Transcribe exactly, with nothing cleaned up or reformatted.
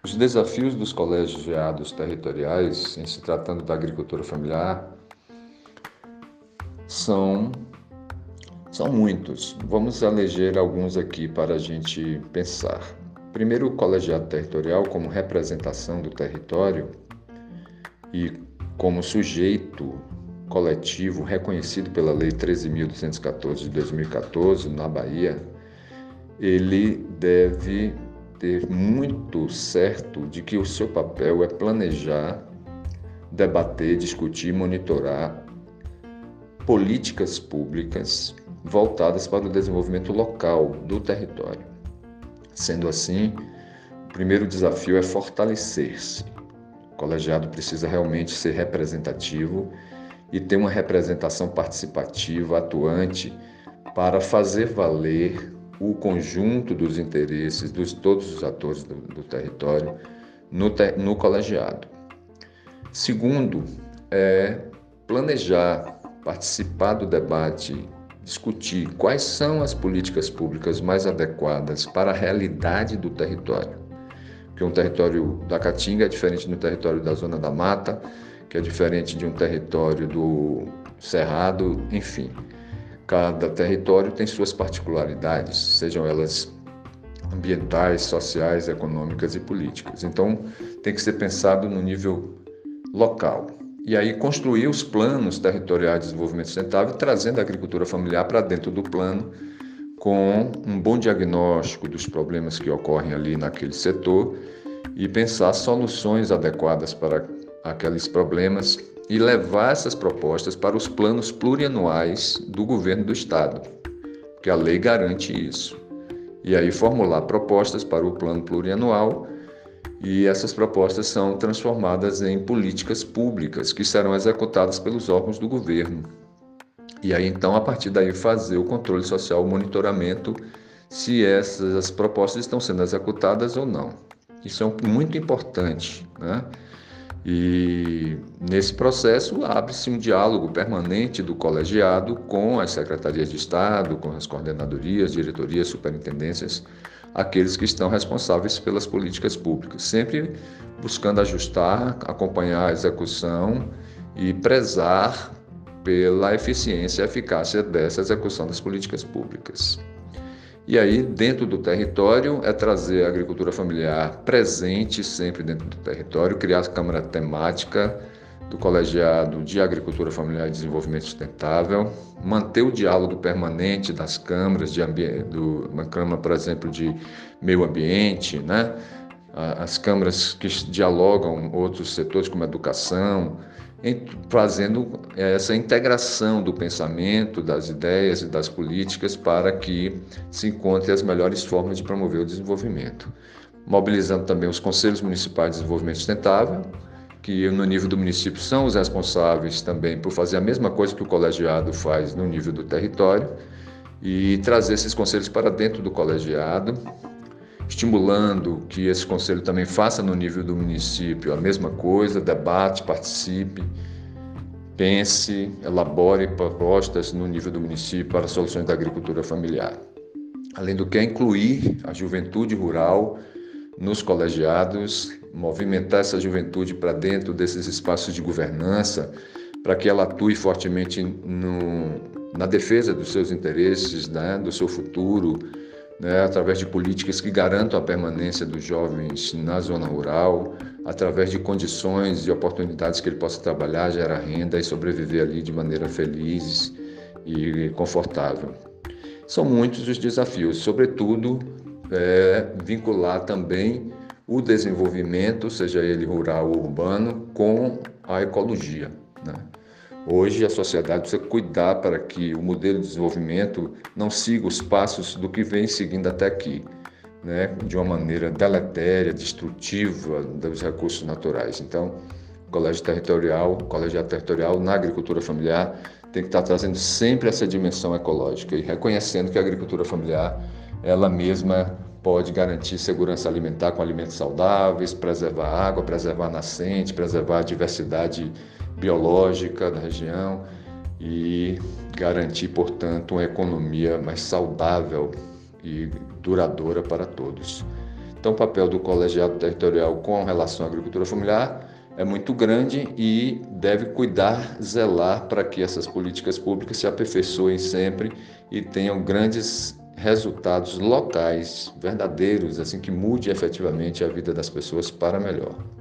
Os desafios dos colegiados territoriais, em se tratando da agricultura familiar, são, são muitos. Vamos eleger alguns aqui para a gente pensar. Primeiro, o colegiado territorial, como representação do território e como sujeito coletivo reconhecido pela Lei treze mil duzentos e quatorze de dois mil e quatorze, na Bahia, ele deve ter muito certo de que o seu papel é planejar, debater, discutir, monitorar políticas públicas voltadas para o desenvolvimento local do território. Sendo assim, o primeiro desafio é fortalecer-se. O colegiado precisa realmente ser representativo e ter uma representação participativa, atuante, para fazer valer o conjunto dos interesses de todos os atores do, do território no, te, no colegiado. Segundo, é planejar, participar do debate, discutir quais são as políticas públicas mais adequadas para a realidade do território. Porque um território da Caatinga é diferente do território da Zona da Mata, que é diferente de um território do Cerrado, enfim. Cada território tem suas particularidades, sejam elas ambientais, sociais, econômicas e políticas. Então, tem que ser pensado no nível local. E aí construir os planos territoriais de desenvolvimento sustentável, trazendo a agricultura familiar para dentro do plano, com um bom diagnóstico dos problemas que ocorrem ali naquele setor e pensar soluções adequadas para aqueles problemas e levar essas propostas para os planos plurianuais do governo do estado, porque a lei garante isso. E aí formular propostas para o plano plurianual, e essas propostas são transformadas em políticas públicas que serão executadas pelos órgãos do governo. E aí então, a partir daí, fazer o controle social, o monitoramento, se essas propostas estão sendo executadas ou não. Isso é muito importante, né? E nesse processo abre-se um diálogo permanente do colegiado com as secretarias de Estado, com as coordenadorias, diretorias, superintendências, aqueles que estão responsáveis pelas políticas públicas, sempre buscando ajustar, acompanhar a execução e prezar pela eficiência e eficácia dessa execução das políticas públicas. E aí, dentro do território, é trazer a agricultura familiar presente sempre dentro do território, criar a Câmara Temática do Colegiado de Agricultura Familiar e Desenvolvimento Sustentável, manter o diálogo permanente das câmaras, de ambi- do, uma Câmara, por exemplo, de Meio Ambiente, né? As câmaras que dialogam outros setores como educação, fazendo essa integração do pensamento, das ideias e das políticas para que se encontrem as melhores formas de promover o desenvolvimento. Mobilizando também os Conselhos Municipais de Desenvolvimento Sustentável, que no nível do município são os responsáveis também por fazer a mesma coisa que o colegiado faz no nível do território, e trazer esses conselhos para dentro do colegiado, estimulando que esse conselho também faça no nível do município a mesma coisa, debate, participe, pense, elabore propostas no nível do município para soluções da agricultura familiar. Além do que, incluir a juventude rural nos colegiados, movimentar essa juventude para dentro desses espaços de governança, para que ela atue fortemente no, na defesa dos seus interesses, né, do seu futuro, né, através de políticas que garantam a permanência dos jovens na zona rural, através de condições e oportunidades que ele possa trabalhar, gerar renda e sobreviver ali de maneira feliz e confortável. São muitos os desafios, sobretudo é, vincular também o desenvolvimento, seja ele rural ou urbano, com a ecologia, né? Hoje a sociedade precisa cuidar para que o modelo de desenvolvimento não siga os passos do que vem seguindo até aqui, né? De uma maneira deletéria, destrutiva dos recursos naturais. Então, o colégio territorial, o colegiado territorial na agricultura familiar tem que estar trazendo sempre essa dimensão ecológica e reconhecendo que a agricultura familiar, ela mesma pode garantir segurança alimentar com alimentos saudáveis, preservar a água, preservar a nascente, preservar a diversidade biológica da região e garantir, portanto, uma economia mais saudável e duradoura para todos. Então, o papel do colegiado territorial com relação à agricultura familiar é muito grande e deve cuidar, zelar para que essas políticas públicas se aperfeiçoem sempre e tenham grandes resultados locais, verdadeiros, assim que mude efetivamente a vida das pessoas para melhor.